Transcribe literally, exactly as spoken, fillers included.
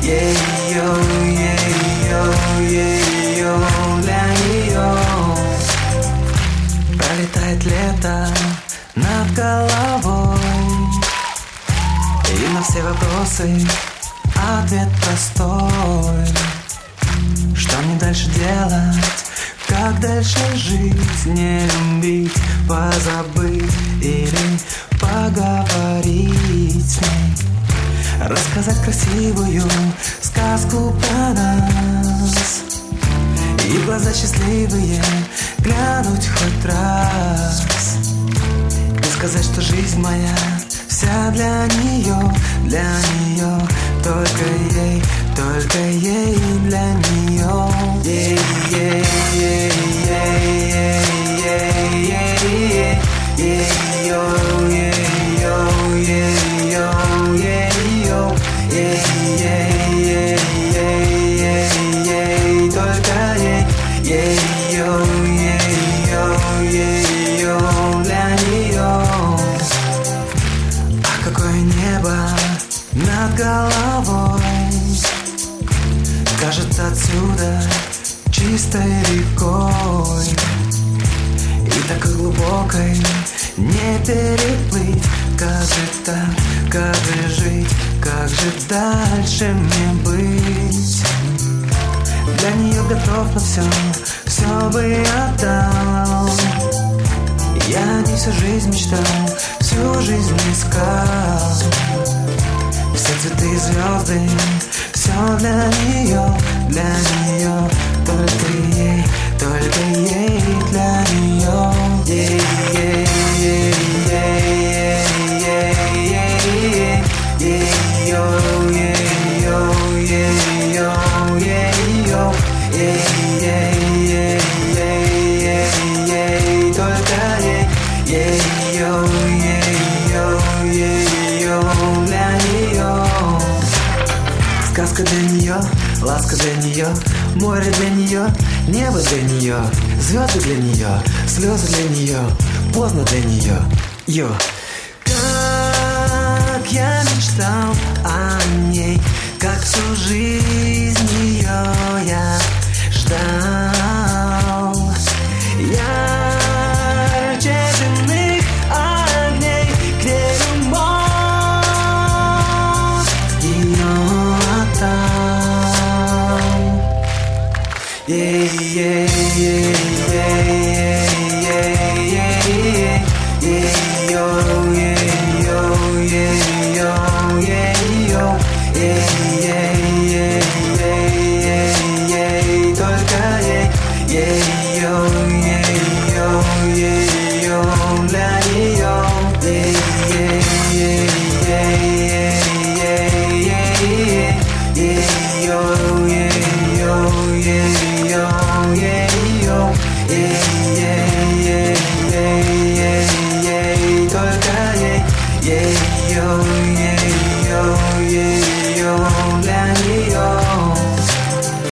Ее, ее, ее, для нее. Пролетает лето над головой, и на все вопросы ответ простой. Что мне дальше делать? Как дальше жить? Не любить, позабыть или поговорить с ней? Рассказать красивую сказку про нас и в глаза счастливые глянуть хоть раз. И сказать, что жизнь моя вся для нее, для нее, только ей, только ей, для нее. Ей, ей, ей, ей, ей, ей, ей, ее, ее, ее, ее, ей, ей, ей, ей, ей, только ей, ее, ее, ее, для нее. А какое небо над головой, кажется отсюда чистой рекой, и такой глубокой не переплыть. Как же так, как же жить, как же дальше мне быть? Для нее готов на все, все бы отдал. Я не всю жизнь мечтал, всю жизнь искал. Все цветы и звезды, все для нее, для нее, только ей, только ей, для нее. Ей, ей, ей, ей, ей, ей, ей, ее, ее, ее, ее, ей, ей, ей, ей, ей, только ей, ее, ее, ее, для нее. Сказка для нее, ласка для нее, море для нее, небо для нее, звезды для нее, слезы для нее, поздно для нее. Йо. Как я мечтал о ней, как всю жизнь ее я ждал. Ярче земных огней, где любовь ее отдал. Ей, ей, ей.